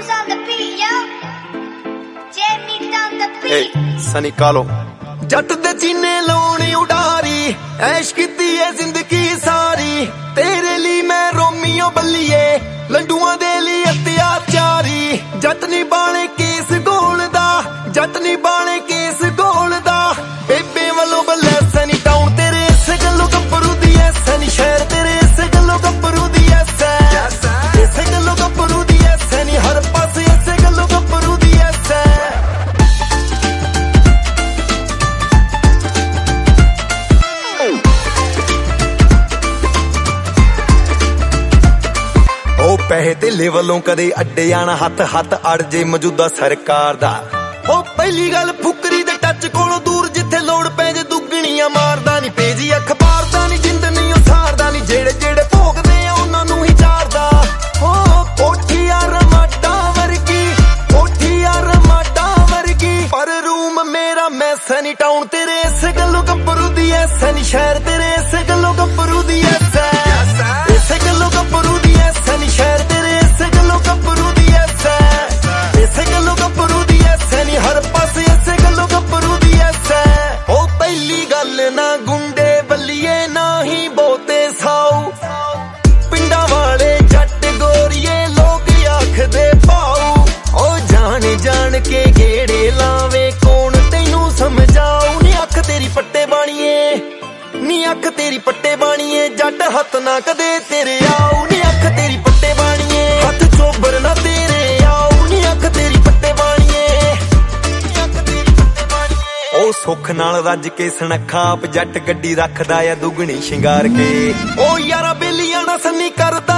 सनी कालो जट दे जीने लाउणी उडारी ऐश कीती है जिंदगी सारी तेरे लिए मैं रोमियो बल्लिए लंडुआ दे लिए अत्याचारी जट नी बाणे केस गोलदा जट नी बाणे केस गोलदा बेबे वालों बल्ले सनी टाउन तेरे इस गल्लों गब्बरू दी है सनी शहर तेरे इस गल्लों गब्बरू दी है इस गल्लों गब्बरू दी है सनी हर पासे इस गल्लों गब्बरू दी है पैसे ढिले वालों कदे अड्डे आना हथ हथ अड़ जे मौजूदा सरकार दा ओ पहली गल फुकरी दे टच कोलों दूर जिथे लोड़ पै जे दुगणियां मारदा नी पेजी अखबार दा नी जिंद नी उसारदा नी जेड़े जेड़े भोगदे आ उन्हां नूं ही चारदा ओ कोठी रमाडा वर्गी कोठी रमाडा वर्गी पर रूम मेरा मैं सनी टाउन तेरे इस गल्लों गब्बरू दी है सनी शहर तेरे इस गल्लों गब्बरू दी है इस गल्लों गब्बरू दी है सनी शहर तेरे इस गल्लों गब्बरू दी है इस गल्लों गब्बरू दी है सनी हर पासे इस गल्लों गब्बरू दी है ओ पहली गल ना गुंडे बल्लिए ना ही बहुते साऊ पिंडा वाले जट गोरिए लोग आखदे पाऊ ओ जान जान के गेड़े लावे कौन तैनू समझाऊ नी अख तेरी पट्टे बाणीए नी अख तेरी पट्टे बाणीए जट हथ ना कदे तेरे आऊ नी अख तेरी पट्टे बाणीए हथ चोबर ना तेरे आऊ नी अख तेरी पट्टे बाणीए ओ सुख नाल रज के सनखा आप जट गड्डी रखदा या दुगनी शिंगार के ओ यारा बेलियां ना सन्नी करदा